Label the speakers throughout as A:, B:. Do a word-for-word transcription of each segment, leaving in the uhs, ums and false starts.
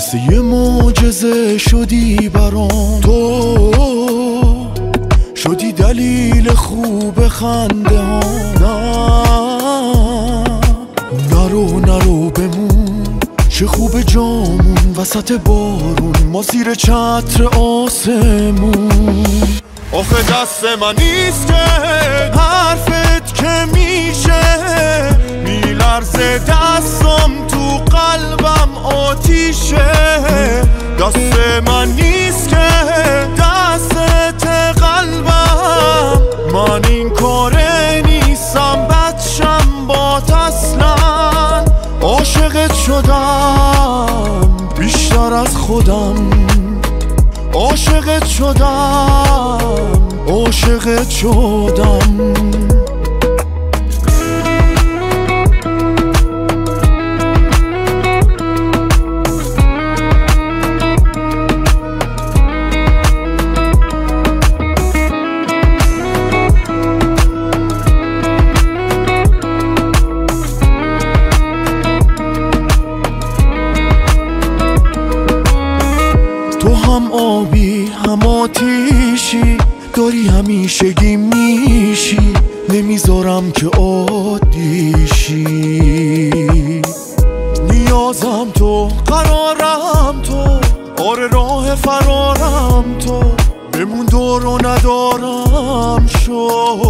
A: مثل یه معجزه شدی برام، تو شدی دلیل خوب خنده ها. نرو نرو بمون، چه خوب جامون وسط بارون، ما زیر چتر آسمون. آخه دست من نیست که حرفت که میشه، میلرزه دستم تو قلبم آتیشه. دست من نیست که دست قلبم، من این کاره نیستم بچم بات اصلا. عاشقت شدم بیشتر از خودم، عاشقت شدم عاشقت شدم. تو هم آبی هم آتیشی، داری همیشگی میشی، نمیذارم که عادیشی. نیازم تو، قرارم تو، آره راه فرارم تو، بمون دور و ندارم شو.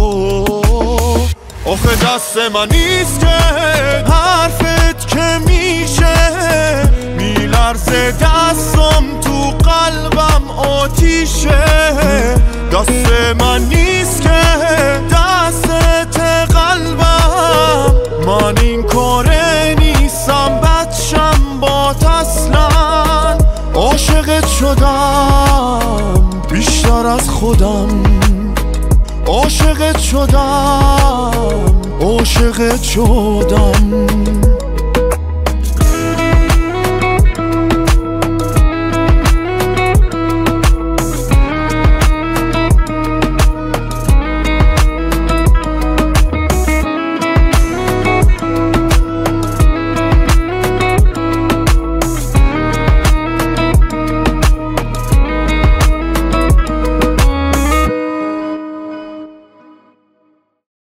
A: آخه دست من نیست که حرفت که میشه، میلرزه دستم تو قلبم آتیشه. دست من نیست که دست قلبم، من این کاره نیستم بچم بات اصلا. عاشقت شدم بیشتر از خودم، عاشقت شدم عاشقت شدم.